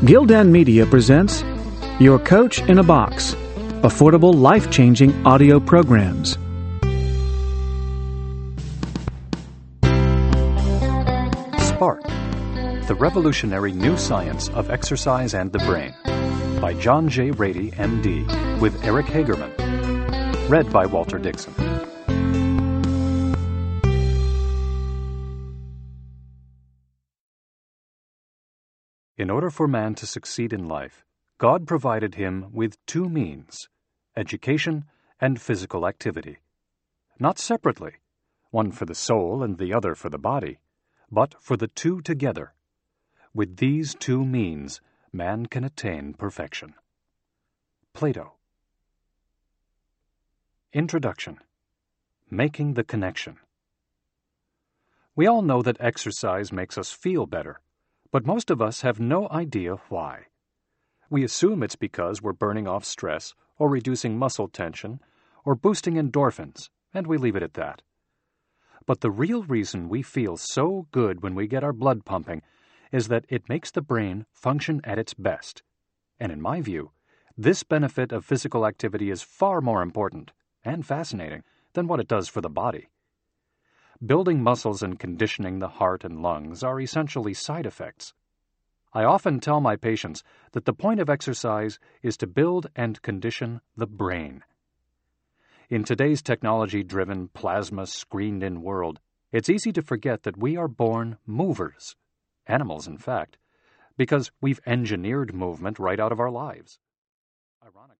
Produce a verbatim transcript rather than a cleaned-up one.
Gildan Media presents Your Coach in a Box, affordable, life-changing audio programs. Spark, the revolutionary new science of exercise and the brain, by John J. Rady, M D, with Eric Hagerman. Read by Walter Dixon. In order for man to succeed in life, God provided him with two means, education and physical activity. Not separately, one for the soul and the other for the body, but for the two together. With these two means, man can attain perfection. Plato. Introduction. Making the connection. We all know that exercise makes us feel better, but most of us have no idea why. We assume it's because we're burning off stress, or reducing muscle tension, or boosting endorphins, and we leave it at that. But the real reason we feel so good when we get our blood pumping is that it makes the brain function at its best. And in my view, this benefit of physical activity is far more important and fascinating than what it does for the body. Building muscles and conditioning the heart and lungs are essentially side effects. I often tell my patients that the point of exercise is to build and condition the brain. In today's technology-driven, plasma-screened-in world, it's easy to forget that we are born movers, animals in fact, because we've engineered movement right out of our lives. Ironically,